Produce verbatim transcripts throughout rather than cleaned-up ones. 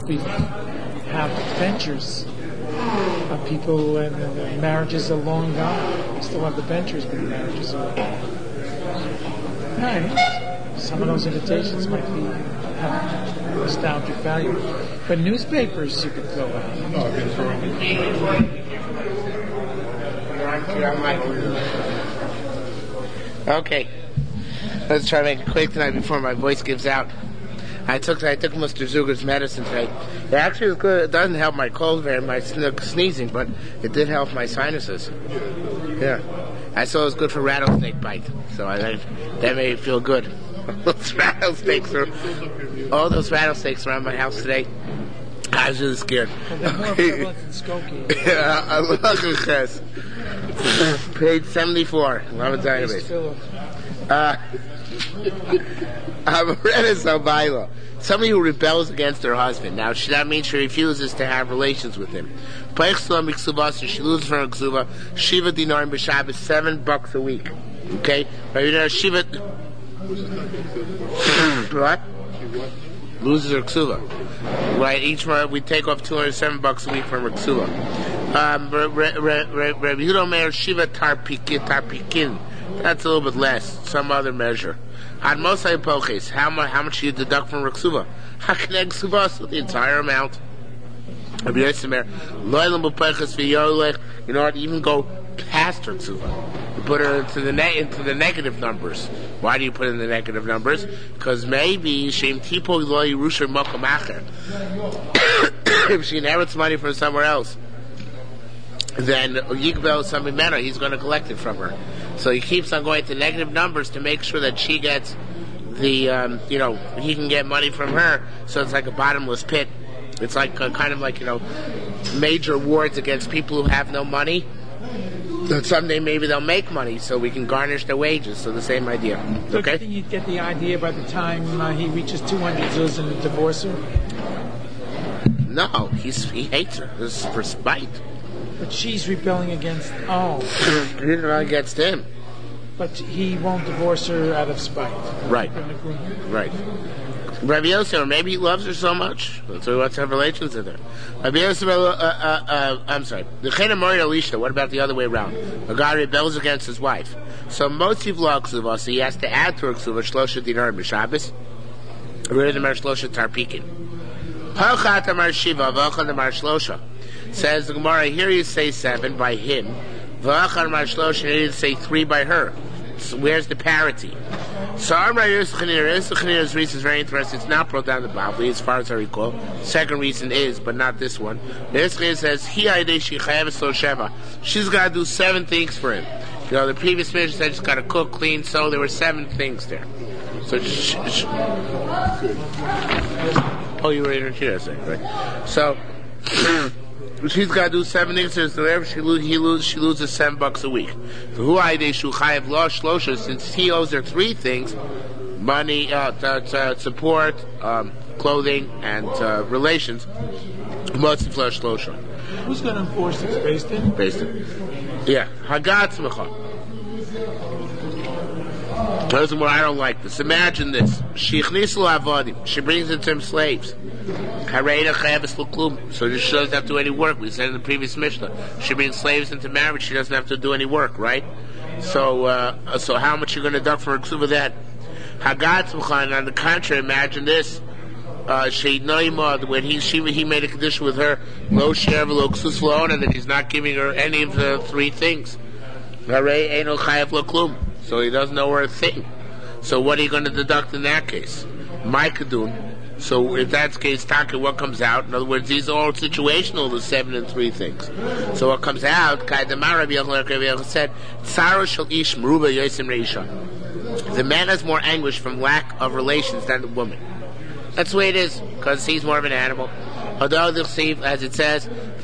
we have ventures of people, and the, the marriages are long gone. We still have the ventures, but the marriages are. No, some of those invitations might be have nostalgic value, but newspapers you could throw out. Okay, let's try to make it quick tonight before my voice gives out. I took I took Mister Zuger's medicine today. It actually was good. It doesn't help my cold very much, sneezing, but it did help my sinuses. Yeah, I saw it was good for rattlesnake bite, so I that made me feel good. Those rattlesnakes are all those rattlesnakes around my house today. I was really scared. They're more prevalent than Skokie. Yeah, I love it. Page seventy-four. Love database. Uh, I'm read as Albaila. Somebody who rebels against her husband. Now, that means she refuses to have relations with him. She loses from her ksuva, Shiva dinar and b'Shabbos, seven bucks a week. Okay? Shiva. What? Loses her ksuva. Right? Each month we take off two hundred seven bucks a week from her ksuva. Um, Rabbi Yehuda Meir Shiva tarpikin. That's a little bit less. Some other measure. Ad Mosai Poches, how much how much do you deduct from Reksuva? Hakaneg Ksuvas, the entire amount. Rabbi Yosef Meir, Loilam B'Poches V'Yolech, you know what, even go past Reksuva. You put her into the ne- into the negative numbers. Why do you put in the negative numbers? Because maybe Shem Tipo Lo Yerusha Mokom Acher. If she inherits money from somewhere else, then Yigbel Samimena, he's going to collect it from her. So he keeps on going to negative numbers to make sure that she gets the, um, you know, he can get money from her. So it's like a bottomless pit. It's like a, kind of like, you know, major awards against people who have no money. That someday maybe they'll make money, so we can garnish their wages. So the same idea. So okay? Do you think you'd get the idea by the time uh, he reaches two hundred zuz and divorce her? No, he's he hates her. This is for spite. But she's rebelling against. Oh, he's rebelling against him. But he won't divorce her out of spite. Right. Right. Rabbi Yosef, maybe he loves her so much, so he wants to have relations with her. Rabbi Yosef, uh, uh, uh, I'm sorry. The Chena Mori Elisha. What about the other way around? A guy rebels against his wife. So Motiv Lo Ksuva, so he has to add to her Ksuva Shlosha Dinar B'Shabbos. Rid of Shlosha Tarpikin. Halchat Amar Shiva, V'Halchat Amar Shlosha. Says the Gemara, here you say seven by him. V'Halchat Amar Shlosha, here you say three by her. So where's the parity? So Amar Yosef Chanir, Yosef Chanir's reason is very interesting. It's not brought down the Bavli, as far as I recall. Second reason is, but not this one. Yosef Chanir says, Hi Aidei Shi Chayeves Lo Sheva. She's got to do seven things for him. You know, the previous mission said she's got to cook, clean, so there were seven things there. So, sh- sh- oh, you were in here, I think, right? So, she's got to do seven things, so whenever she lose, he lose, she loses seven bucks a week. Since he owes her three things, money, uh, t- t- support, um, clothing, and uh, relations, who's going to enforce this? Based in? Based in. Yeah. Hagat Smecha. Here's what I don't like this. Imagine this. She brings into him slaves. So she doesn't have to do any work. We said in the previous Mishnah, she brings slaves into marriage. She doesn't have to do any work, right? So, uh, so how much are you going to deduct for her ksuva that? Hagat Smecha. On the contrary, imagine this. Uh, when he she, he made a condition with her, lo share lo ksus lo, and that he's not giving her any of the three things. So he doesn't know her a thing. So what are you going to deduct in that case? Maikadun. So if that's the case, Taka, what comes out? In other words, these are all situational, the seven and three things. So what comes out, said, the man has more anguish from lack of relations than the woman. That's the way it is, because he's more of an animal. As it says,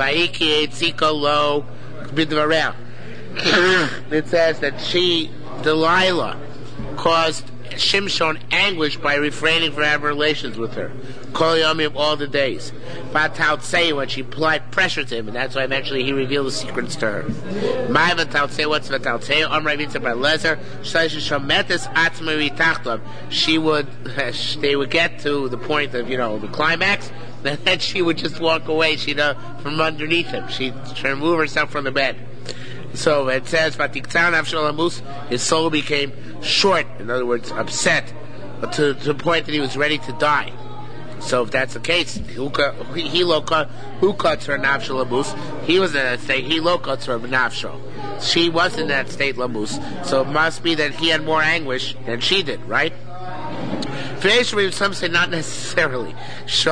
it says that she, Delilah, caused Shimshon anguish by refraining from having relations with her. Kol Yomim, all the days. Vatautsei, when she applied pressure to him, and that's why eventually he revealed the secrets to her. My Vatautsei, what's Vatautsei? Omra Vitza by Lezer, Shometes Atzmei Tachtav. She would, they would get to the point of, you know, the climax, then she would just walk away. She'd uh, from underneath him. She'd remove herself from the bed. So it says, his soul became short, in other words, upset, to, to the point that he was ready to die. So if that's the case, who cuts her nafsho lamus? He was in that state. He cuts her nafsho. She was in that state lamus. So it must be that he had more anguish than she did, right? Some say not necessarily. She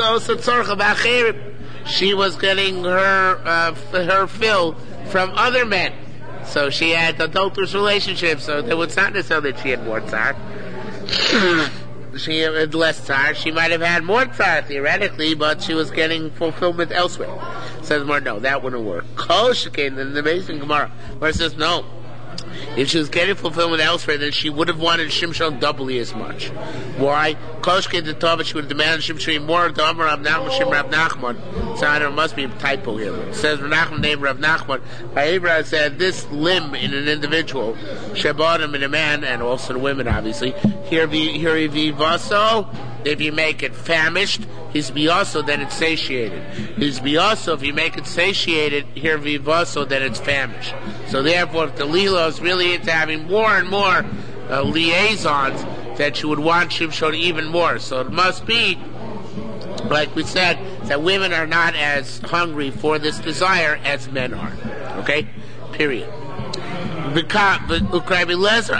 was getting her uh, her fill from other men. So she had adulterous relationships. So it was not necessarily that she had more tzar. She had less tzar. She might have had more tzar theoretically, but she was getting fulfillment elsewhere. Says more, no, that wouldn't work. Kol shekein, in the amazing Gemara, where it says no. If she was getting fulfillment elsewhere, then she would have wanted Shimshon doubly as much. Why? Kol shekein the Tova, she would have demanded Shimshon more. The Amar Rav Nachman, Shem Rav Nachman. So there must be a typo here. It says Rav Nachman named Rav Nachman. Abraham said this limb in an individual, Shabbatim in a man, and also in women, obviously. Here, here, vaso. If you make it famished, he's biaso, then it's satiated. He's biaso, if you make it satiated, here vivaso, then it's famished. So therefore, if the Lila is really into having more and more uh, liaisons, that you would want Shimshon even more. So it must be, like we said, that women are not as hungry for this desire as men are. Okay? Period. Now, Rabbi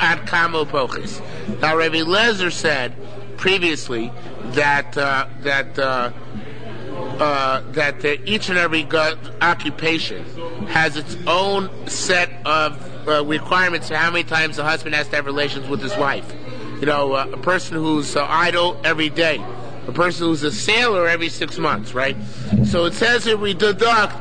Lezer said previously that uh, that uh, uh, that uh, each and every go- occupation has its own set of uh, requirements for how many times the husband has to have relations with his wife. You know, uh, a person who's uh, idle every day, a person who's a sailor every six months, right? So it says here we deduct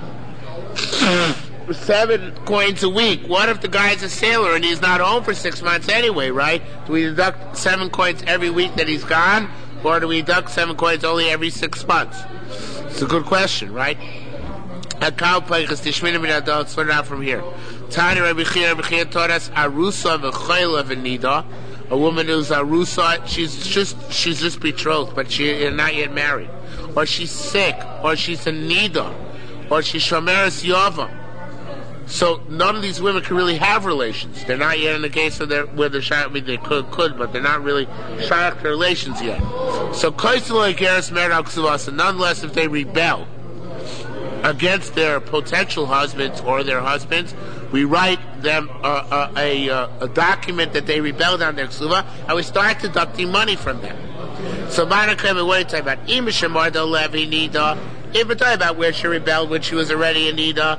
seven coins a week. What if the guy's a sailor and he's not home for six months anyway, right? Do we deduct seven coins every week that he's gone? Or do we deduct seven coins only every six months? It's a good question, right? Let's learn out from here. Tani Rabbi Chia, Rabbi Chia taught us Arusa v'choyla v'nida. A woman who's Arusa, she's just she's just betrothed, but she is not yet married. Or she's sick, or she's a nida, or she's shomeres yava. So none of these women can really have relations. They're not yet in the case of their where they're shy. I mean, they could, could, but they're not really shy after relations yet. So koisel geras merid ksuvasa. Nonetheless, if they rebel against their potential husbands or their husbands, we write them uh, a, a, a document that they rebelled on their ksuva, and we start deducting money from them. So Manakim, what are you talking about? Im shemarda levi nida. If we're talking about where she rebelled when she was already a nida.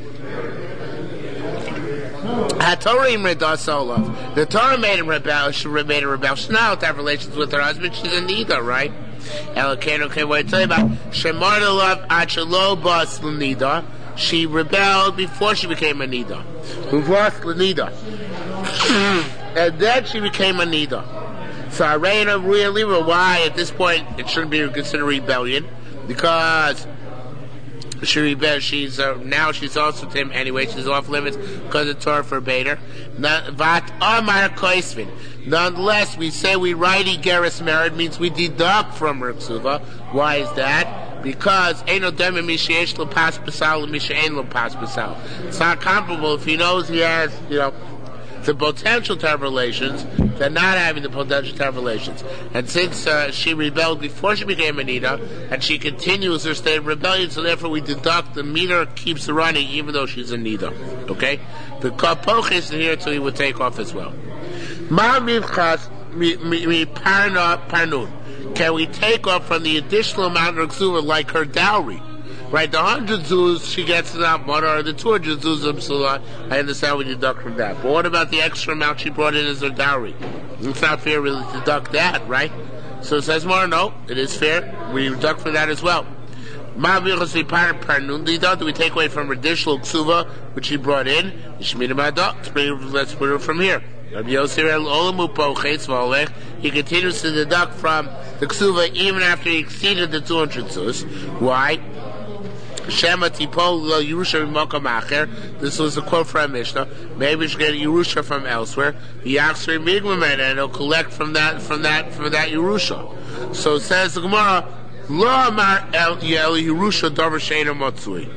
The Torah made him rebel. She made her rebel. She's not to have relations with her husband. She's a nida, right? Okay, what I tell you about Shemarda love achelo bas l'nida. She rebelled before she became a nida. Uvas l'nida, and then she became a nida. So Arayna really, why at this point it shouldn't be considered rebellion, because she rebelled. She's uh, now she's also to him anyway. She's off limits because the Torah forbade her. Vat amar koisvin. Nonetheless, we say we write igeris merid means we deduct from her ksuva. Why is that? Because eino demi misheyesh lo pas basal lo misheyein lo pas basal. It's not comparable if he knows he has, you know, the potential to have relations than not having the potential to have relations. And since uh, she rebelled before she became a nida, and she continues her state of rebellion, so therefore we deduct the meter keeps running even though she's a nida. Okay? The kapoch is here, so he would take off as well. Ma mivchas mi parna parnun. Can we take off from the additional amount of ksuva like her dowry? Right, the hundred zuz she gets in that mother, or the two hundred zuz of Sulah, I understand we deduct from that. But what about the extra amount she brought in as her dowry? It's not fair really to deduct that, right? So it says more, no, it is fair. We deduct from that as well. Do we take away from her additional ksuva, which she brought in? Let's put it from here. He continues to deduct from the ksuva even after he exceeded the two hundred zuz. Why? Shema tipol lo Yerusha b'makom acher. This was a quote from Mishnah. Maybe we should get Yerusha from elsewhere. V'yachsri migmamen, and he'll collect from that, from that, from that Yerusha. So it says the Gemara, Lo amar el Yerusha davar she'eino matzui.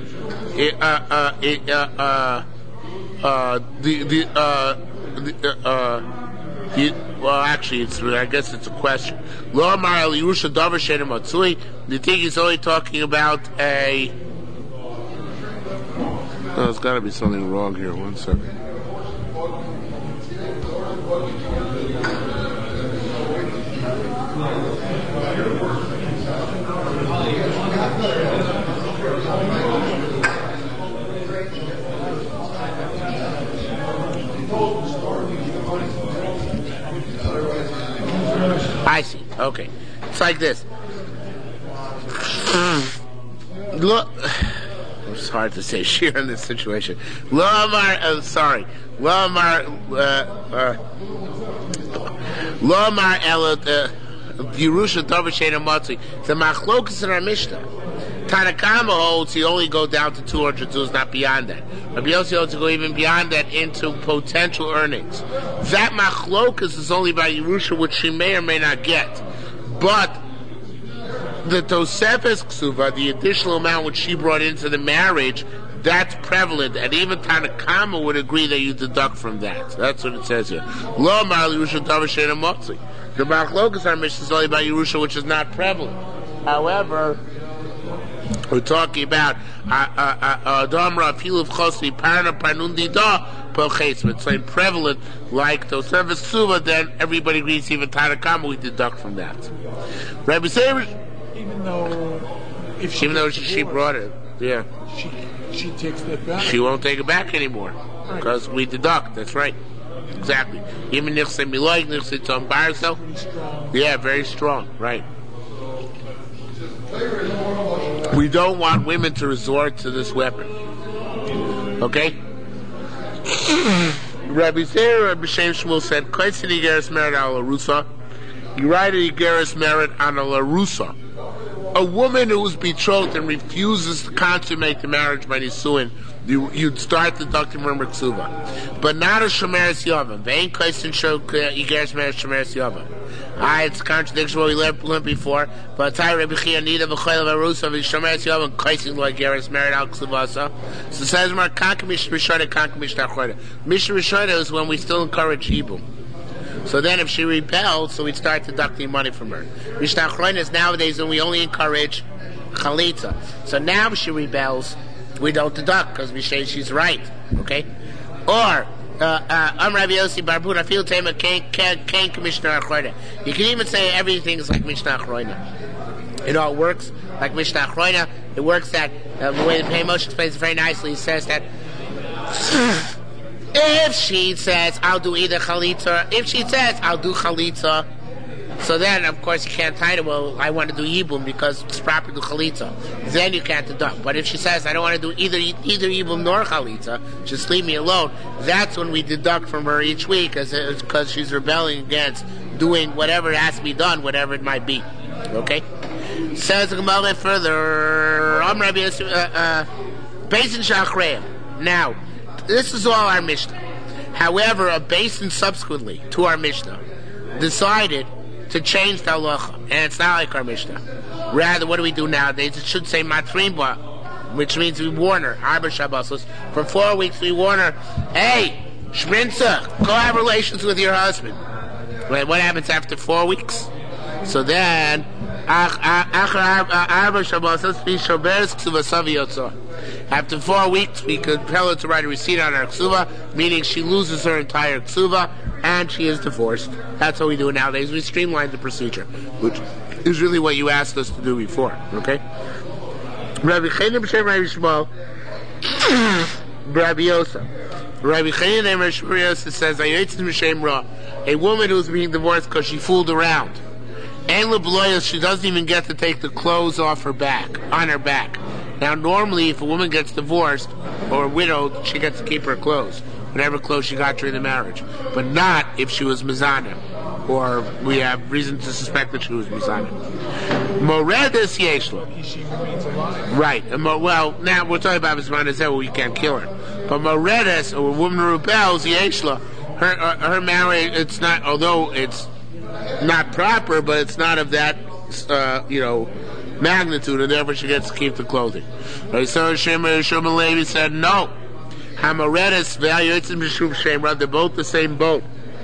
The the uh the uh the, well actually it's I guess it's a question. Lo amar el Yerusha davar she'eino matzui. Do you think he's only talking about a? Oh, there's got to be something wrong here. One second. I see. Okay. It's like this. Look, it's hard to say sheer in this situation. Lo amar, uh, sorry. Lo amar, uh, uh, Lo amar el Yerusha davar she'eino matzui. The machlokas in our Mishnah. Tanakama holds you only go down to two hundred zuz, not beyond that. Rabbi Yossi holds to go even beyond that into potential earnings. That machlokas is only by Yerusha, which she may or may not get. But the Tosefes Ksuva, the additional amount which she brought into the marriage, that's prevalent, and even Tanakama would agree that you deduct from that. That's what it says here. Lo amar Yerusha davar she'eino matzui. The machlokas our Mishnah is only by Yerusha, which is not prevalent. However, we're talking about Adamra Afilu Chosri Parna Parnun Dida Pochesmet. It's like prevalent, like Tosefes Ksuva. Then everybody agrees, even Tanakama, we deduct from that. Rabbi Seir, even though if she even though she, she brought it, yeah, she she takes that back. She won't take it back anymore because right. we deduct. That's right, exactly. Even Nichse Miloig, Nichse Tom Barso, yeah, very strong, right. We don't want women to resort to this weapon. Okay? Rabbi Zeir, Rabbi Shem Shmuel said, Koitzin Yigeres merit al Arusa. You write a Yigeres merit on a Larusa. A woman who is betrothed and refuses to consummate the marriage by Nisuin, you, you'd start deducting from her ksuva. But not a Shomeres Yavam. Vein Koitzin Yigeres merit Shomeres Yavam. Ah, it's a contradiction what we learned, learned before. But Tai Rabbi Chia Nida v'Choyel v'Arusa v'Shomeres Yavam Koitzin lo Yigeres merit al ksuvasa. So it says more Kanka Mishnah Rishona, Kanka Mishnah Achroina. Mishnah Rishona is when we still encourage Yibum. So then if she rebels, so we start deducting money from her. Mishnah Achroina is nowadays when we only encourage Chalitza. So now if she rebels, we don't deduct because we say she's right. Okay? Or, Am Rabbi Yossi Barbuna Fil Tema Kain Mishnah Achroina. You can even say everything is like Mishnah Achroina. It all works like Mishnah Achroina. It works that uh, the way the Pei Moshe explains it very nicely. He says that if she says, I'll do either Chalitza, if she says, I'll do Chalitza, so then, of course, you can't tie it, well, I want to do Yibum because it's proper to do Chalitza. Then you can't deduct. But if she says, I don't want to do either either Yibum nor Chalitza, just leave me alone, that's when we deduct from her each week because she's rebelling against doing whatever has to be done, whatever it might be. Okay? Says the Gemara further, Am Rabbi Basin Shachreim. Now, this is all our Mishnah. However, a basin subsequently to our Mishnah decided to change the halacha, and it's not like our Mishnah. Rather, what do we do nowadays? It should say matrimba, which means we warn her. Arba Shabbosos. For four weeks we warn her, hey, Shminza, go have relations with your husband. Right, what happens after four weeks? So then, after four weeks, we compel her to write a receipt on her ksuva, meaning she loses her entire ksuva, and she is divorced. That's what we do nowadays. We streamline the procedure, which is really what you asked us to do before. Okay? Rabbi Chaim B'Shem Rabbi Shmuel, Rabbi Yosa. Rabbi Chaim Rabbi Yosa says, a woman who's being divorced because she fooled around. And Lebloyas, she doesn't even get to take the clothes off her back, on her back. Now, normally, if a woman gets divorced or widowed, she gets to keep her clothes, whatever clothes she got during the marriage. But not if she was Mizana, or we have reason to suspect that she was Mizana. Moredes Yeshla. She remains alive. Right. Well, now we're talking about Mizana Zeh, we can't kill her. But Moredes, or a woman who rebels, Yeshla, her, her, her marriage, it's not, although it's not proper, but it's not of that, uh, you know, magnitude, and therefore she gets to keep the clothing. Right, so Shimon Shimon Levi said no. Hamaredes Vayotzim Mishum Shemra, they're both the same boat.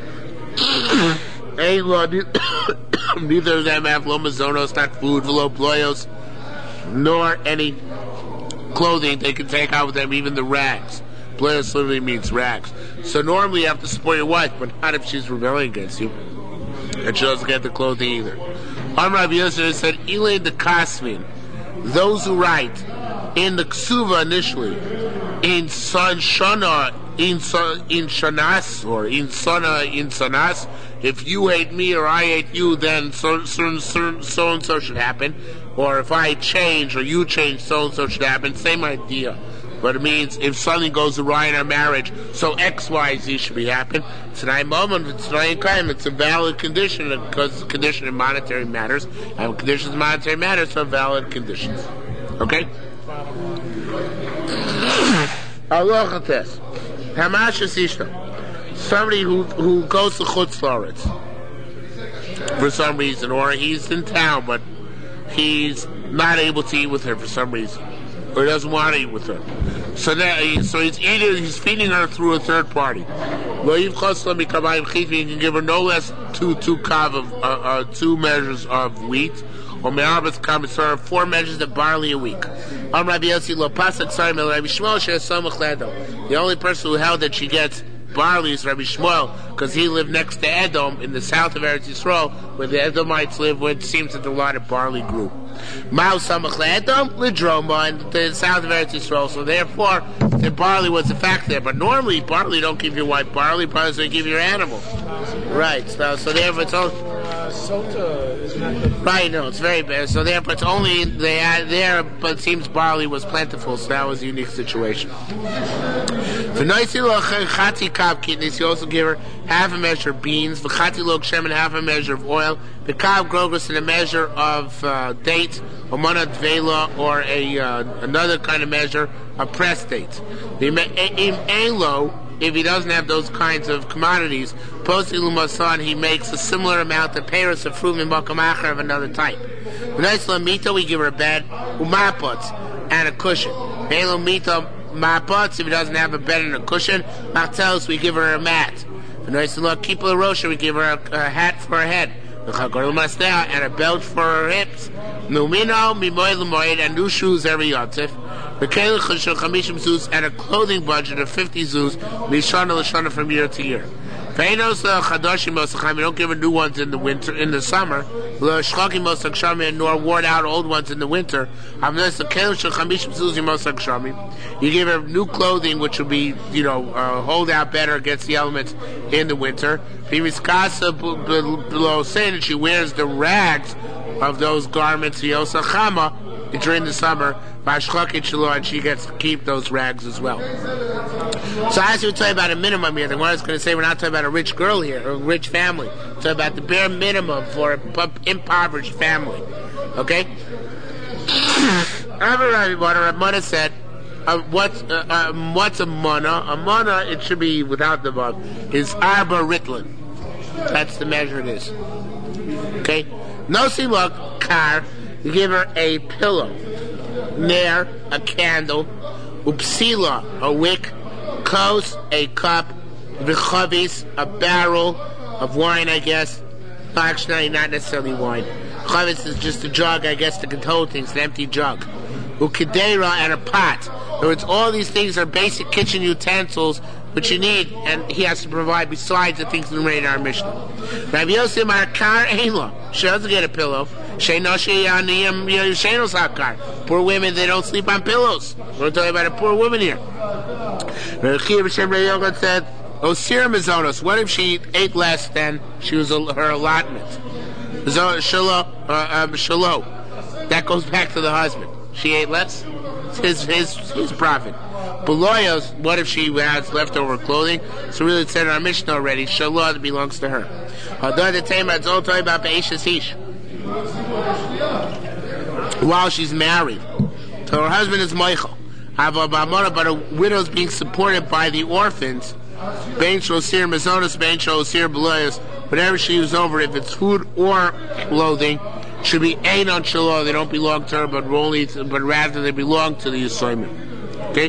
Ain't law, neither of them have lo mazonos, not food, velo ployos, nor any clothing they can take out with them, even the rags. Ployos literally means rags. So normally you have to support your wife, but not if she's rebelling against you. And she doesn't get the clothing either. Amar Rabbi Yosef said, Ilay the Kasvin, those who write in the Ksuva initially, in Son Shana, in in Shanas, or in Sana, in Sanas, if you hate me or I hate you, then so, so, so, so and so should happen. Or if I change or you change, so and so should happen. Same idea. But it means if something goes awry in our marriage, so X, Y, Z should be happening. Tonight moment, it's it's a valid condition because it's a condition in monetary matters. And conditions in monetary matters are valid conditions. Okay? Aloha test. Hamasha Sishta. Somebody who who goes to Chutz La'aretz for some reason, or he's in town but he's not able to eat with her for some reason, or he doesn't want to eat with her. So that so he's eating, he's feeding her through a third party. Well, you can give her no less two two kav of uh, uh, two measures of wheat, or me'arbas kav, four measures of barley a week. The only person who held that she gets barley is Rabbi Shmuel, because he lived next to Edom in the south of Eretz Yisrael, where the Edomites live, where it seems that a lot of barley grew. Mao Samach Edom, Lidroma, in the south of Eretz Yisrael. So therefore, the barley was a fact there. But normally, barley don't give your wife barley, barley doesn't give your animal. Right. So, so therefore, it's all. Uh, Sota is not the. Right. No, it's very bad. So therefore, it's only they had there, but it seems barley was plentiful, so that was a unique situation. For Noisilo Chati Kav kidneys, you also give her half a measure of beans. For Chati Lok Shem, and half a measure of oil. The Kav Grogos, and a measure of uh, date, or Mana Dvela, or a uh, another kind of measure, a pressed date. Im Elo, if he doesn't have those kinds of commodities, Posti Lumasan, he makes a similar amount of payros of fruit in Bakamacher of another type. V'naisla Mita, we give her a bed, umapots, and a cushion. Elo Mita Mapots, if he doesn't have a bed and a cushion, Martels, we give her a mat. V'naisla Kipla Rosha, we give her a, a hat for her head. And a belt for her hips. Numino, mimoy l'moed, and new shoes every yotzif. And a clothing budget of fifty zuz, mishana l'shana from year to year. We don't give her new ones in the winter, in the summer. Nor worn out old ones in the winter. You give her new clothing, which will be, you know, uh, hold out better against the elements in the winter. Below saying that she wears the rags of those garments during the summer, and she gets to keep those rags as well. So as we talk about a minimum here, the one is going to say we're not talking about a rich girl here, or a rich family. We're talking about the bare minimum for an impoverished family. Okay? Ramana said, uh, what's, uh, um, what's a mana? A mana, it should be without the bug, is arba ritlin. That's the measure it is. Okay? No silok kar, you give her a pillow, ner, a candle, upsila, a wick, kos, a cup, v'chavis, a barrel of wine, I guess. Actually, not necessarily wine. Chavis is just a jug, I guess, to control things, an empty jug. Ukidera, and a pot. In other words, all these things are basic kitchen utensils which you need, and he has to provide besides the things enumerated in our Mishnah. Rabbi Yosef Markar Einla. She doesn't get a pillow. Poor women, they don't sleep on pillows. We're talking about a poor woman here. Rabbi said, Osir Mizonos, what if she ate less than she was her allotment? Shalo, uh, um, shalo. That goes back to the husband. She ate less? It's his, his, his profit. Beloyos, what if she has leftover clothing? So really it said in our Mishnah already, Shalah, that belongs to her. While she's married. So her husband is Michael. But a widow is being supported by the orphans. Bein Shosir Mazonas, Bein Shosir Beloyos. Whatever she was over, if it's food or clothing, should be ein on shelo. They don't belong to her, but only, to, but rather they belong to the Yisoyim. Okay.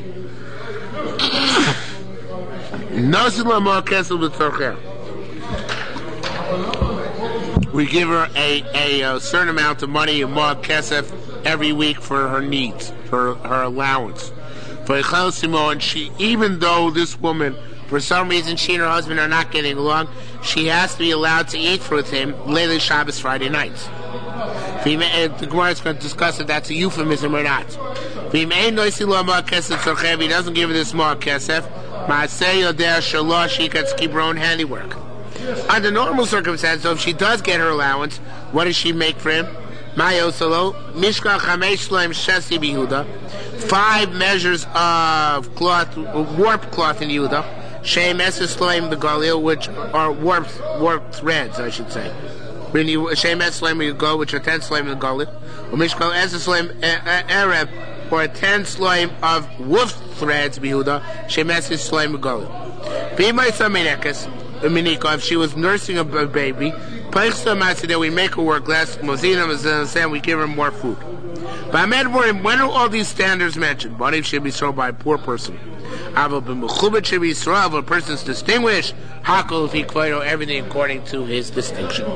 We give her a, a, a certain amount of money, a mog kesef, every week for her needs, for her allowance. For and she, even though this woman, for some reason, she and her husband are not getting along, she has to be allowed to eat with him Leilei Shabbos Friday nights. The Gemara is going to discuss if that's a euphemism or not. If he doesn't give her this small kesef, she gets to keep her own handiwork. Under normal circumstances, so if she does get her allowance, what does she make for him? Five measures of cloth, warped cloth in Yehuda. Shem Esesloim the Galil, which are warped, warped threads, I should say. Shem Esesloim you go, which are ten sloim in the Galil. Or Mishkal Esesloim Arab, or ten sloim of wolf threads, Yehuda. Shem Esesloim the Galil. B'imay Saminekes. If she was nursing a baby, that we make her work less, we give her more food. But when are all these standards mentioned? But if she be sold by a poor person, should be sold, a person's distinguished, everything according to his distinction.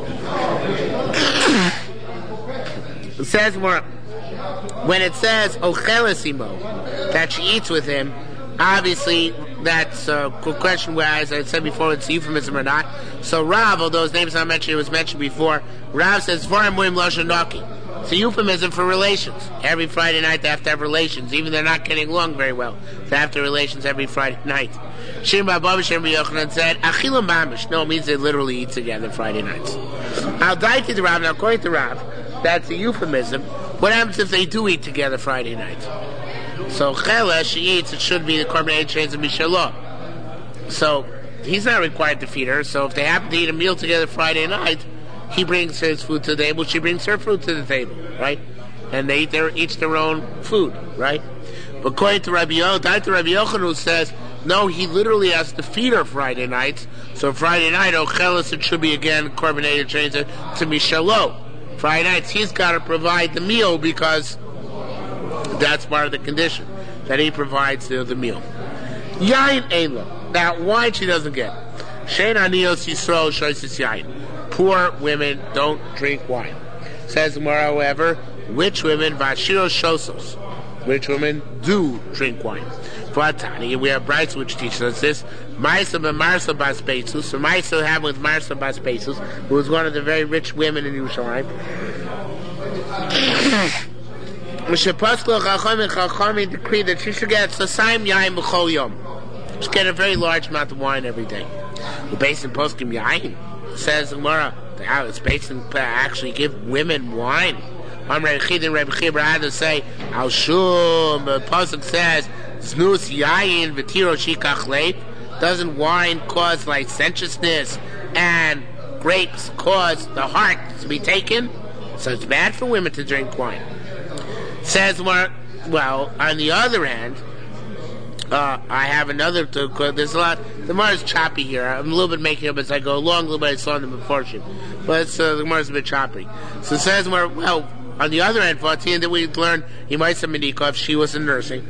It says more, when it says Ochelasimo, that she eats with him, obviously that's a question where, as I said before, it's euphemism or not. So Rav, although his name's not mentioned, it was mentioned before, Rav says, it's a euphemism for relations. Every Friday night they have to have relations, even they're not getting along very well. They have to have relations every Friday night. Shimba Baba Shimba Yochanan said, Achilam Mamish. No, it means they literally eat together Friday nights. I'll die to the Rav. Now, according to Rav, that's a euphemism. What happens if they do eat together Friday night? So Chela, she eats, it should be the Korban Eight Chains of Mishalah. So he's not required to feed her, so if they happen to eat a meal together Friday night, he brings his food to the table, she brings her food to the table, right? And they eat their, each their own food, right? But according to Rabbi Yochanan, to Rabbi Yochanan, who says, no, he literally has to feed her Friday nights, so Friday night, Ochelis, it should be again Korban Eight Chains to Mishalah. Friday nights, he's got to provide the meal because that's part of the condition, that he provides the, the meal. Yain Eila. Now, wine she doesn't get. Shein Anios Yisrael Shoisis Yain. Poor women don't drink wine. Says Gemara, however, which women, Vashiro Shosos, which women do drink wine. Vatani, we have Brights which teaches us this. Maisa ben Marsa Bas Besus. So Maisa happened with Marsa Bas Besus, who was one of the very rich women in Yerushalayim. Chachamim decreed that she should get Sasayim Yain B'chol Yom. She should get a very large amount of wine every day. The based in Poskim Yain says Gemara, it's based in actually give women wine. I'm Rabbi Chid Rabbi Chibra had to say Al Shum. The pasuk says Znus Yain V'tiro Shikach Leip. Doesn't wine cause licentiousness and grapes cause the heart to be taken? So it's bad for women to drink wine. Says more. Well, on the other hand, uh, I have another. To, there's a lot. The Gemara is choppy here. I'm a little bit making up as I go along. A little bit I saw in the Meforshim, but it's, uh, the Gemara is a bit choppy. So it says more. Well, on the other hand, fourteen that we learned, he might have Medikov. She was in nursing.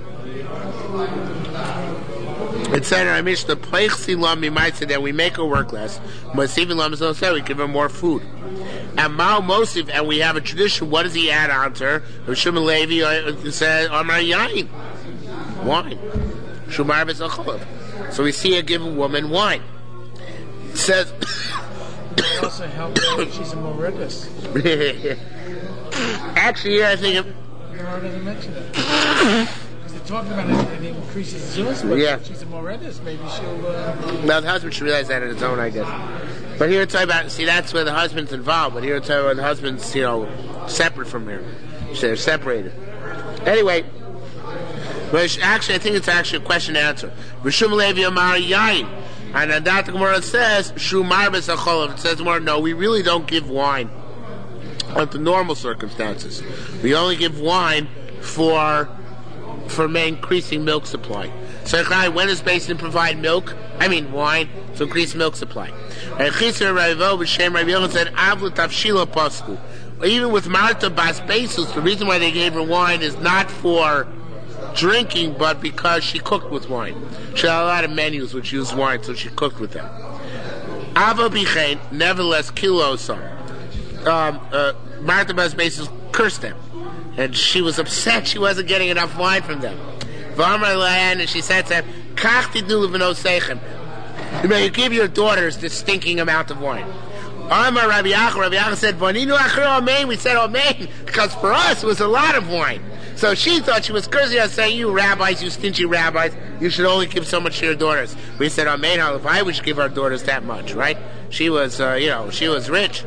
It said in our Mishnah, "Pleichsi might say that we make her work less, but even lam is not said we give her more food." And Mao Mosif, and we have a tradition. What does he add on to her? Shimon Levi says, "Amar Yain, wine." Shumar b'Zacholov. So we see her give a woman wine. It says. It also helps her if she's a Moridus. Actually, yeah, I think. It, Gemara doesn't mention it. Because they're talking about it, it increases zeus, but yeah. if she's a Moridus, maybe she'll. Uh, now the husband should realize that on his own, I guess. But here it's talking about, see, that's where the husband's involved, but here it's talking about the husband's, you know, separate from her. So they're separated. Anyway, but actually, I think it's actually a question and answer. Rishum Levi Amar Yain. And then Doctor Gemara says, Shumar b'Zacholov. It says more, no, we really don't give wine under normal circumstances. We only give wine for for increasing milk supply. So when does Basin provide milk? I mean wine, to increase milk supply. And Chisar Ravivo b'Shem Rav Yochanan said, Avlu Tavshila Pasku. even with Martha Bas Besus, the reason why they gave her wine is not for drinking, but because she cooked with wine. She had a lot of menus which used wine, so she cooked with them. Ava Bichain, nevertheless, kilos. Um, uh, Martha Bas Besus cursed them, and she was upset she wasn't getting enough wine from them. And she said to them, you may give your daughters this stinking amount of wine. Amar Rabbi Yachar, Rabbi Yachar said, we said Amen, because for us it was a lot of wine. So she thought she was cursing us, saying, you rabbis, you stingy rabbis, you should only give so much to your daughters. We said, Amen, how if I would give our daughters that much, right? She was, uh, you know, she was rich.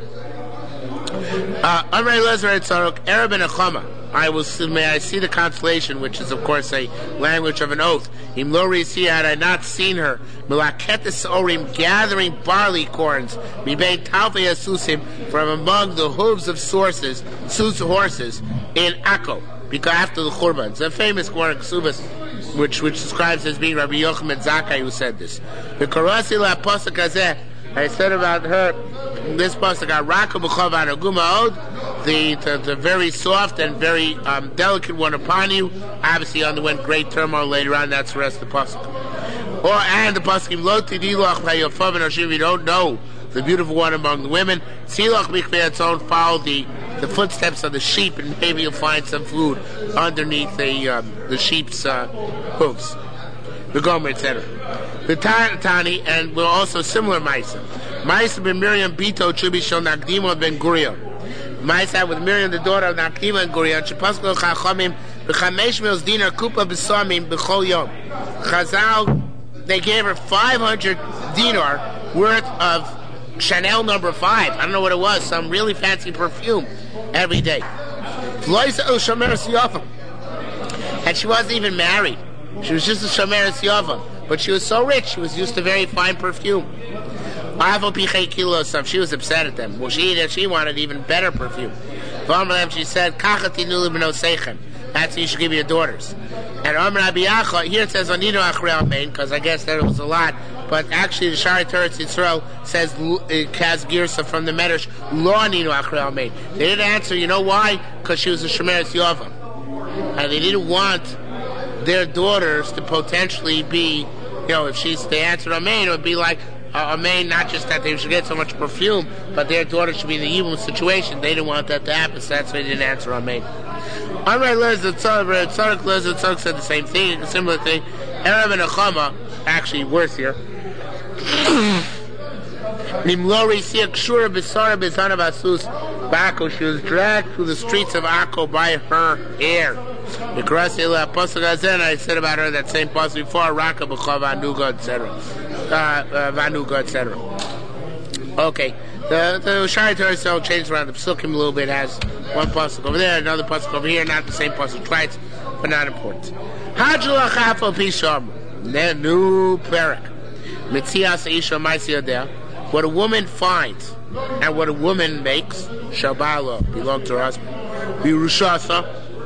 Amar Elazar Tzarok, Arab and Achama. I will may I see the consolation, which is of course a language of an oath. Im lo risi, had I not seen her, Milaketis Orim, gathering barley corns, Mibein Talvei Asusim, from among the hooves of sources, sus horses, in Akko, because after the Churban. It's a famous Gemara Ksubas, which which describes as being Rabbi Yochanan Zakkai who said this. The Karasi la Pasuk Hazeh, I said about her, this pasuk, Raka b'chava anaguma od, the, the the very soft and very um, delicate one upon you. Obviously underwent great turmoil later on. That's the rest of the pasuk. Or and the pasuk lo tidilach v'yofam v'noshim. You don't know the beautiful one among the women. Silach mikvei its own. Follow the the footsteps of the sheep, and maybe you'll find some food underneath the um, the sheep's uh, hooves. The Gomer, et cetera. The Tani, and we're also similar Maisa. Maisa ben Miriam Bito Chubi Shel Nagdima ben Gurion. Maisa with Miriam, the daughter of Nagdima and Gurion. Shepaskal Chachamim b'chamesh mils dinar kupa b'samim b'chol yom. Chazal, they gave her five hundred dinar worth of Chanel number five. I don't know what it was. Some really fancy perfume every day. And she wasn't even married. She was just a Shomeres Yava, but she was so rich, she was used to very fine perfume. She was upset at them. Well, she she wanted even better perfume. She said, that's what you should give your daughters. And here it says, because I guess that it was a lot, but actually the Shari Teretz Yisrael says, Kaz Girsa from the Medrash, Lo Aninu Achrei Amein. They didn't answer, you know why? Because she was a Shomeres Yava. And they didn't want their daughters to potentially be, you know, if she's the answer Amen, it would be like uh, Amen, not just that they should get so much perfume, but their daughter should be in the evil situation. They didn't want that to happen, so that's why they didn't answer Amen. Amrei Lezer Tzarek, Tzarek Lezer Tzarek said the same thing, a similar thing. Arab and Achama, actually worse here. Nimlori Sia Kshura Bisara Bizana Basus Bako, she was dragged through the streets of Akko by her hair. The Karasila Pasuk Hazen, I said about her that same pasuk before, Raka B'cha Vanuga, et cetera. Vanuga, et cetera. Okay, the the Shari Torah changed around the Psukim a little bit. Has one pasuk over there, another pasuk over here, not the same pasuk twice, but not important. Hajula Chafo Pisham, new Perak. Mitzias Isha Maisiadeh. What a woman finds and what a woman makes, Shabala, belong to her husband. Birushasa.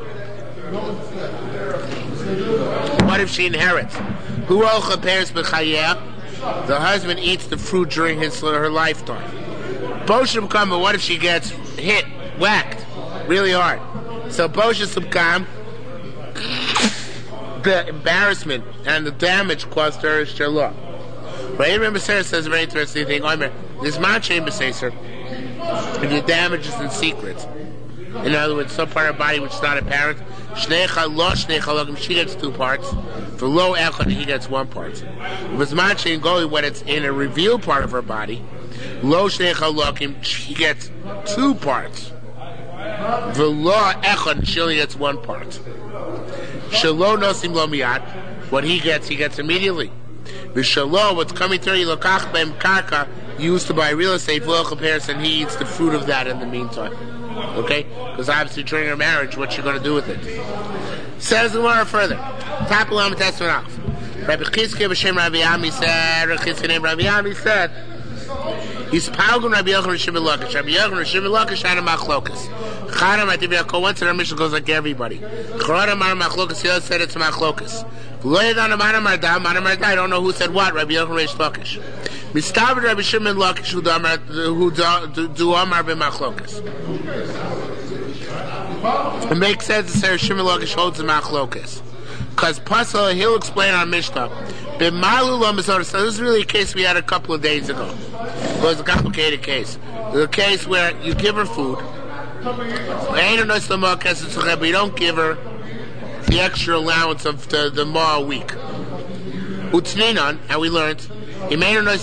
What if she inherits? Who also pairs b'chayeh? The husband eats the fruit during his her lifetime. Boshim kam, but what if she gets hit, whacked, really hard? So Boshim subkam, the embarrassment and the damage caused her is shalom. But Abraham Beser says a very interesting thing. This Machin Beser, if the damage is in secret, in other words, some part of her body which is not apparent, she gets two parts. For low echad, he gets one part. With Machin Goli, when it's in a revealed part of her body, low shnei she gets two parts. The law echad, she only gets one part. Shalo nosim lo miyad, what he gets, he gets immediately. V'shalo, what's coming to her, yilokach b'em karka, used to buy real estate, v'lo comparison, he eats the fruit of that in the meantime. Okay? Because obviously during her marriage, what's she going to do with it? Says the Gemara further. Tapulam Tesmanach. Rabbi Chizkiah b'shem Rabbi Ami said, Rabbi Chizkiah named Rabbi Ami said, he's Palgun Rabbi Yochanan Rishim Lakish. Rabbi Yochanan Rishim Lakish had a machlokas. Chadam, I think we have once in our mission goes like everybody. Chadam Mar Machlokas, he said it's Machlokas. I don't know who said what, Rabbi Yochanan Rish Lakish. Mistaber Rabbi Shimon Lakish who do Amar b'machlokas. It makes sense to say Rabbi Shimon Lakish holds the machlokas. Because Pasal, he'll explain our Mishnah. So this is really a case we had a couple of days ago. It was a complicated case. It was a case where you give her food, but you don't give her the extra allowance of the, the ma a week. Utzninan, and we learned, we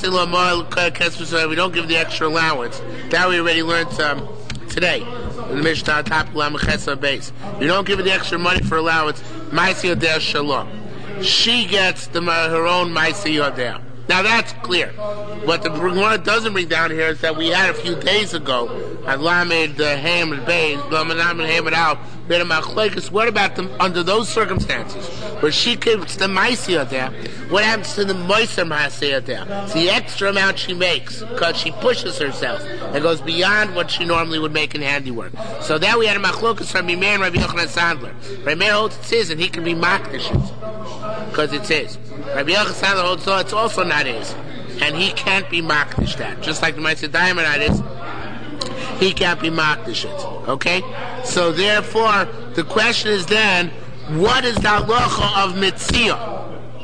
don't give the extra allowance. That we already learned um, today in the Mishnah on top of Lamachesa base. You don't give her the extra money for allowance. Maisi Yodea Shalom. She gets the, her own Maisi Yodea. Now that's clear. What the Gemara doesn't bring down here is that we had a few days ago at Lamed Ham and Beis, Lamed Ham and Al, what about them under those circumstances where she gives the Maisi Yodea? What happens to the Moiser Maisi Yodea? It's the extra amount she makes because she pushes herself and goes beyond what she normally would make in handiwork. So that we had a Machlokas from Meir and Rabbi Yochanan Sandler. Rabbi Meir holds it says, and he can be Makdish because it says. Rabbi Yochanan Sandler holds so it's also not his, and he can't be Makdish that. Just like the Maisi Diamond not is, he can't be Makdish it. Okay? So therefore, the question is then, what is the halacha of Mitzia?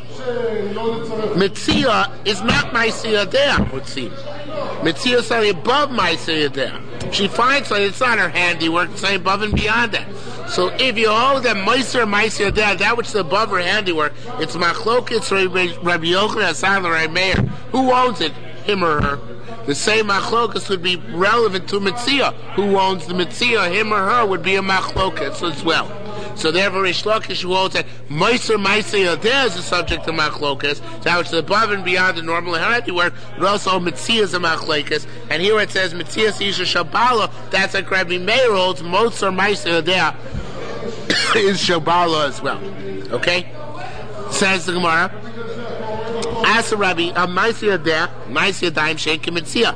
Mitzia is not Maisi Yodea, it would seem. Mitzia is something above Maisi Yodea. She finds something, it's not her handiwork, it's something above and beyond that. So if you hold that Moiser Maisi Yodea, that which is above her handiwork, it's Machlokes, Rabbi Yochanan, Sandler, Rabbi Meir. Who owns it? Him or her? The same Machlokas would be relevant to Mitzia. Who owns the Mitzia? Him or her would be a Machlokas as well. So therefore, Rish Lakish who holds that Moiser Maisi Yodea is the subject of Machlokas, that which is above and beyond the normal handiwork, but also Mitzia is a Machlokas. And here it says Mitzia Isha Shabala, that's like Rabbi Meir holds, Moiser Maisi Yodea is Shabala as well. Okay? Says the Gemara, Asa Rabbi, a Maisi Yodea, Maisi Yodayim Sheikh Mitzia.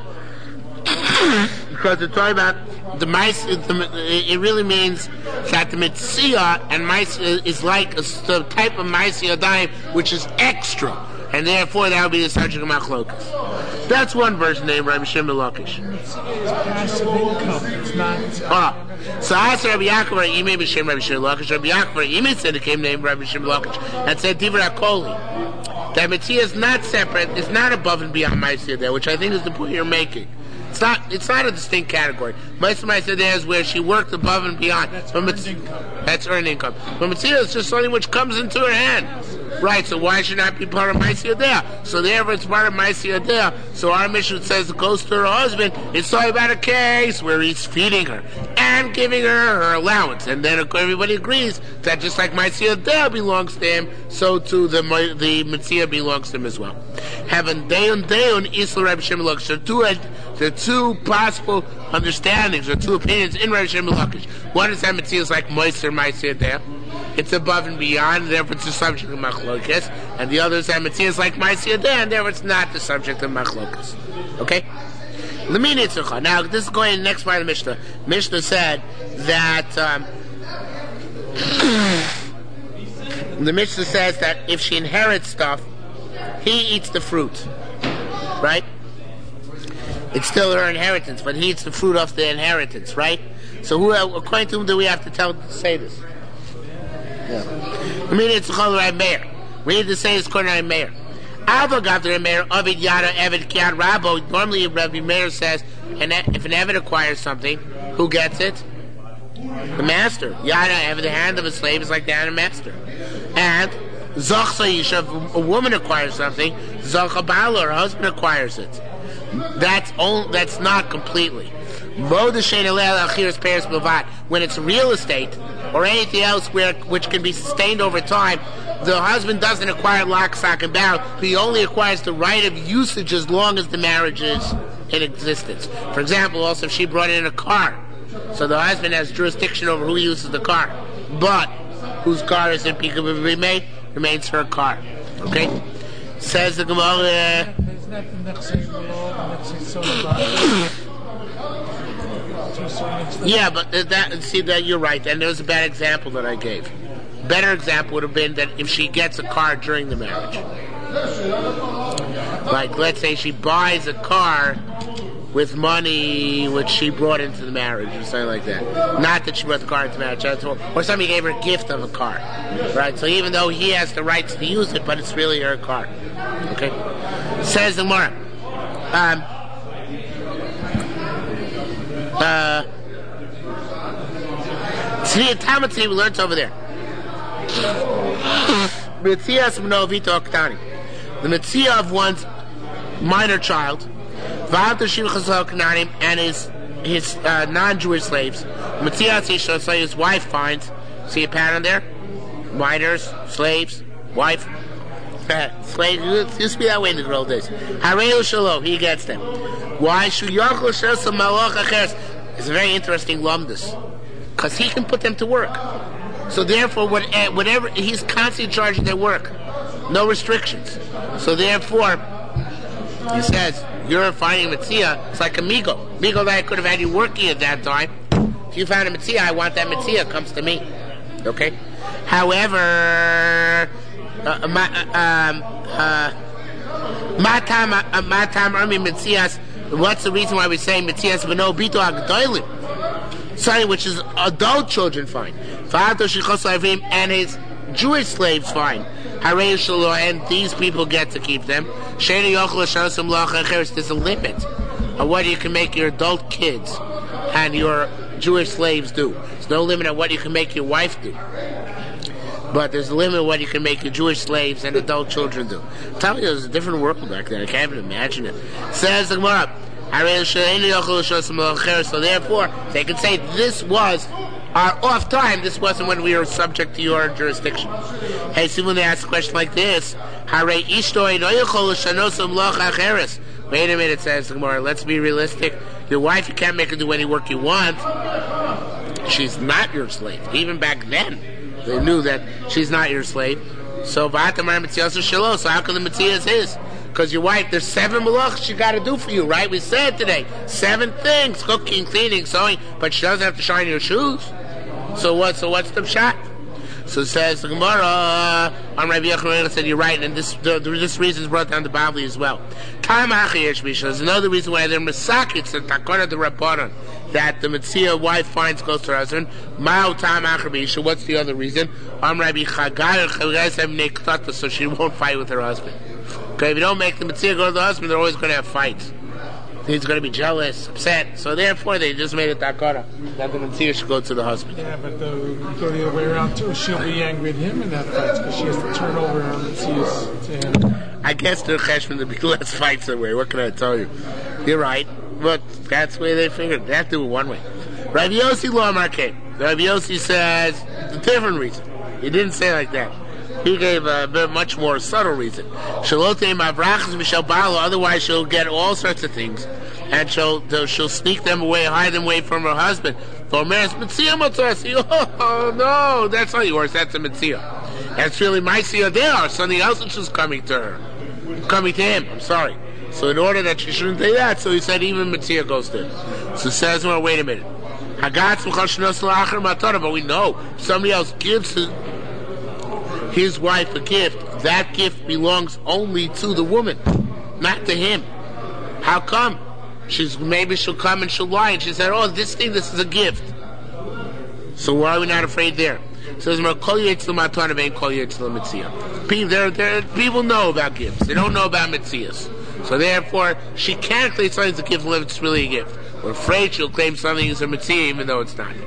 Because they're talking about the mice, it really means that the Mitzia and mice is like a, the type of Maisi Yodayim which is extra, and therefore that would be the subject of Machlokas. That's one version named Rabbi Shimon Lakish. It's passive income. It's not. Ah, so I asked Rabbi Yaakov, you may be Shem Rabbi Shimon Lakish. Rabbi Yaakov, you may say the came named Rabbi Shimon Lakish, and said Divra Koli. That Mitzia is not separate. It's not above and beyond Maisi Yodea, which I think is the point you're making. It's not. It's not a distinct category. Maisi Yodea is where she worked above and beyond. That's but earned Mitz- income. That's earned income. But Mitzia is just something which comes into her hand. Right, so why should not be part of Maisi Yodea? So therefore it's part of Maisi Yodea. So our mission says it goes to her husband. It's talking about a case where he's feeding her and giving her her allowance. And then everybody agrees that just like Maisi Yodea belongs to him, so too the the Mitzia belongs to him as well. Having Deon Deon Isla Rabbi Shimon Lakish. There are two, there are two possible understandings or two opinions in Rabbi Shimon Lakish. One is that Mitzia is like Moiser Maisi Yodea. It's above and beyond, therefore it's the subject of Machlokas. And the other is that Mitzia is like Maisi Yodea, and therefore it's not the subject of Machlokas. Okay? Now, this is going in the next part of the Mishnah. Mishnah said that um, the Mishnah says that if she inherits stuff, he eats the fruit. Right? It's still her inheritance, but he eats the fruit of the inheritance, right? So who, according to whom do we have to tell to say this? Yeah. I mean, it's called Rabbi Meir. We need to say it's called Rabbi Meir. Avogav Rabbi Meir, Ovid Yada, Eved Kiad Rabo. Normally, Rabbi Meir says, and if an Eved acquires something, who gets it? The master. Yada, Eved, the hand of a slave is like the hand of a master. And Zochsa Yisha, if a woman acquires something, Zocha Bala, her husband acquires it. That's all, that's not completely. When it's real estate or anything else where which can be sustained over time, the husband doesn't acquire lock, stock, and barrel. He only acquires the right of usage as long as the marriage is in existence. For example, also if she brought in a car, so the husband has jurisdiction over who uses the car, but whose car is it remain remains her car. Okay? Says the Gemara. Yeah, but that see that you're right, and there was a bad example that I gave. Better example would have been that if she gets a car during the marriage, Like, let's say she buys a car with money which she brought into the marriage or something like that. Not that she brought the car into marriage, or somebody gave her a gift of a car, right? So even though he has the rights to use it, but it's really her car. Okay? Says the Gemara. Um, uh, Tzvi Talmud Tzvi, we learned over there. Metzias Mnovito Oktani. The Metzia of one's minor child, and his his uh, non-Jewish slaves. Metzias, so his wife finds. See a pattern there? Minors, slaves, wife, slaves. It used to be that way in the good old days. Hareu Shalom, he gets them. Why? It's a very interesting lumdus, because he can put them to work. So therefore, whatever, he's constantly charging their work. No restrictions. So therefore, he says, you're finding a Metzia, it's like a Migo. Migo that I could have had you working at that time. If you found a Metzia, I want that Metzia, comes to me. Okay? However, uh, ma, um, uh, Matam, uh, Matam, Armi Metzias, what's the reason why we're saying Metzias V'no Bito Agdoilim? Something which is adult children find. And his Jewish slaves find. And these people get to keep them. There's a limit of what you can make your adult kids and your Jewish slaves do. There's no limit on what you can make your wife do. But there's a limit of what you can make your Jewish slaves and adult children do. I'm telling you, there's a different world back then. I can't even imagine it. Says the Gemara. So therefore, they can say this was our off time. This wasn't when we were subject to your jurisdiction. Hey, see, when they ask a question like this, wait a minute, says the Gemara. Let's be realistic. Your wife, you can't make her do any work you want. She's not your slave. Even back then, they knew that she's not your slave. So, so how can the Metzias is his? Because your wife, there's seven malachas she got to do for you, right? We said today, seven things: cooking, cleaning, sewing. But she doesn't have to shine your shoes. So what? So what's the shot? So it says the Gemara on Rabbi Yochanan said you're right, and this the, this reason is brought down to Bavli as well. There's another reason why they're masakits the takana the Rabbanan that the Metzia wife finds close to her husband. Ma'u tam achar. What's the other reason? Am Rabbi Chagai Chagai so she won't fight with her husband. Okay, if you don't make the Metzia go to the husband, they're always going to have fights. He's going to be jealous, upset. So therefore, they just made it takara that the Metzia should go to the husband. Yeah, but the, go the other way around too. She'll be angry at him in that fight because she has to turn over her Metzias to him. I guess the cheshbon to be less fights that way. What can I tell you? You're right, but that's the way they figured. They have to do it one way. Rabbi Yossi Lomar came. Rabbi Yossi says a different reason. He didn't say it like that. He gave a bit much more subtle reason. Otherwise, she'll get all sorts of things, and she'll she'll sneak them away, hide them away from her husband. Oh no, that's not yours. That's a Metzia. That's really my Sia. They are something else which is coming to her, coming to him. I'm sorry. So in order that she shouldn't do that, so he said even Metzia goes to him. So says, well, wait a minute. But we know if somebody else gives his, his wife a gift, that gift belongs only to the woman, not to him. How come? She's maybe she'll come and she'll lie and she said, "Oh, this thing, this is a gift." So why are we not afraid there? It says, people, there, there, people know about gifts. They don't know about mitzias. So therefore, she can't claim something's a gift unless it's really a gift. We're afraid she'll claim something is a mitzvah even though it's not.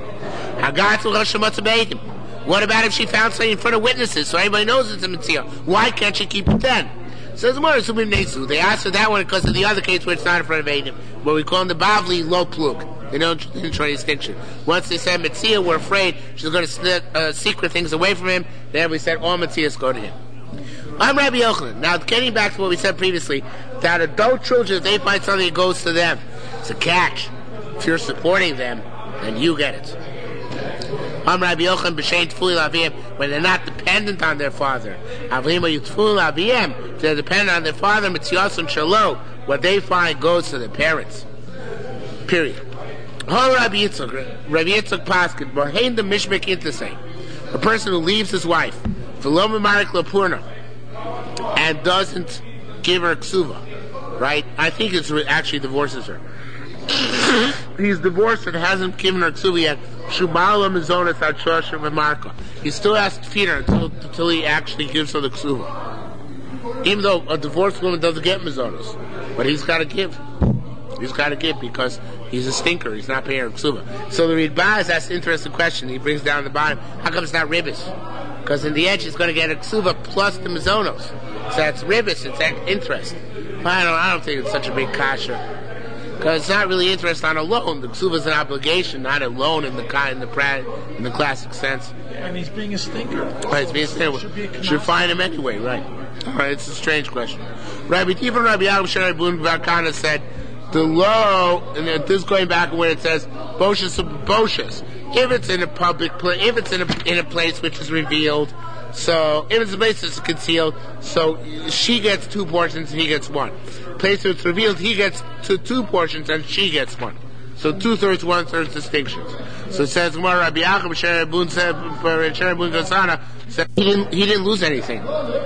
What about if she found something in front of witnesses so everybody knows it's a mitzvah? Why can't she keep it then? Says the Gemara, they asked for that one because of the other case where it's not in front of Eidim, where we call them the Bavli low plug. They don't try distinction. Once they said Metzia, we're afraid she's going to sneak, uh, secret things away from him. Then we said all Metzias go to him. I'm Rabbi Yochanan. Now, getting back to what we said previously, that adult children, if they find something, it goes to them. It's a catch. If you're supporting them, then you get it. I'm Rabbi Yochanan b'shein tfuli l'aviyim, when they're not dependent on their father. Avim yutfuli l'aviyim, if they're dependent on their father, Metzias and Shalom, what they find goes to their parents. Period. Ho Rabbi Yitzchak, Rabbi Yitzchak Paskin, Bohein the Mishmik Intasei, a person who leaves his wife, V'lo Marik Lapurna, and doesn't give her ksuva, right? I think it's re- actually divorces her. He's divorced and hasn't given her ksuva yet. Shubala mizonas atrosha v'marka. He still has to feed her until, until he actually gives her the ksuva. Even though a divorced woman doesn't get mizonos, but he's got to give. He's got to give because he's a stinker. He's not paying her ksuva. So the Ritbaz asks an interesting question. He brings down the bottom. How come it's not ribbis? Because in the end she's going to get a ksuva plus the mizonos. So that's ribbis. It's interest. I don't. I don't think it's such a big kasha. Because it's not really interest on a loan. The ksuva is an obligation, not a loan in the in the in the classic sense. And he's being a stinker. Right, he's being a stinker. Should, should fine him anyway, right? All right, it's a strange question. Rabbi Tifon Rabbi Yaakov Shari Blum Vakana said the low, and this is going back where it says boshus boshus. If it's in a public place, if it's in a in a place which is revealed, so if it's a place that's concealed, so she gets two portions and he gets one. Place where it's revealed, he gets two, two portions and she gets one. So two thirds, one third distinctions. So it says more Rabbi Yaakov Shari Blum said Shari Blum Gasana said he didn't he didn't lose anything.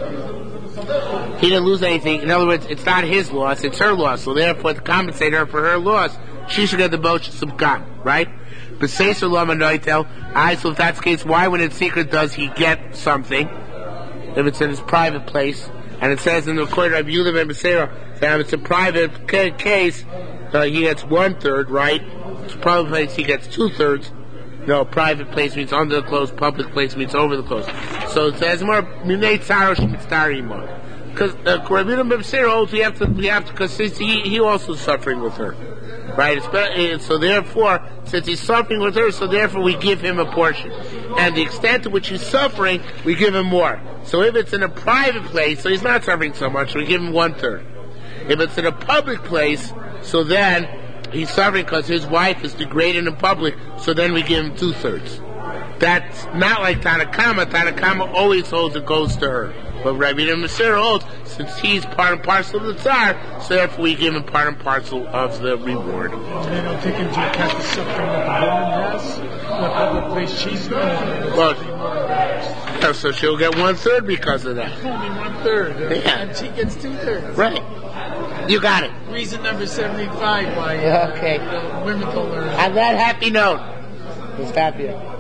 He didn't lose anything. In other words, it's not his loss, it's her loss. So therefore, to compensate her for her loss, she should get the boshus of God, right? But say so lama noitel. Alright, so if that's the case, why when it's secret does he get something? If it's in his private place. And it says in the Kohen Rabbi Yehuda ben Beseira that if it's a private ca- case, uh, he gets one third, right? It's a private place, he gets two thirds. No, private place means under the clothes, public place means over the clothes. So it says more minei tzaros mitzari more. Because uh, Rabbi Yehuda ben Beseira holds we have to, we have to, because he he also is suffering with her. Right, it's, so therefore, since he's suffering with her, so therefore we give him a portion. And the extent to which he's suffering, we give him more. So if it's in a private place, so he's not suffering so much, we give him one third. If it's in a public place, so then he's suffering because his wife is degraded in public, so then we give him two thirds. That's not like Tanakama. Tanakama always holds it goes to her. But Rabbi Yehuda holds, since he's part and parcel of the Tsar, so therefore we give him part and parcel of the reward. And they don't take into account the suffering that the woman has, in the public place she's in. Well, yeah, so she'll get one third because of that. Only one third. Uh, yeah. And she gets two thirds. Right. You got it. Reason number seventy-five why uh, okay. uh, women don't learn. On that happy note, let's stop here.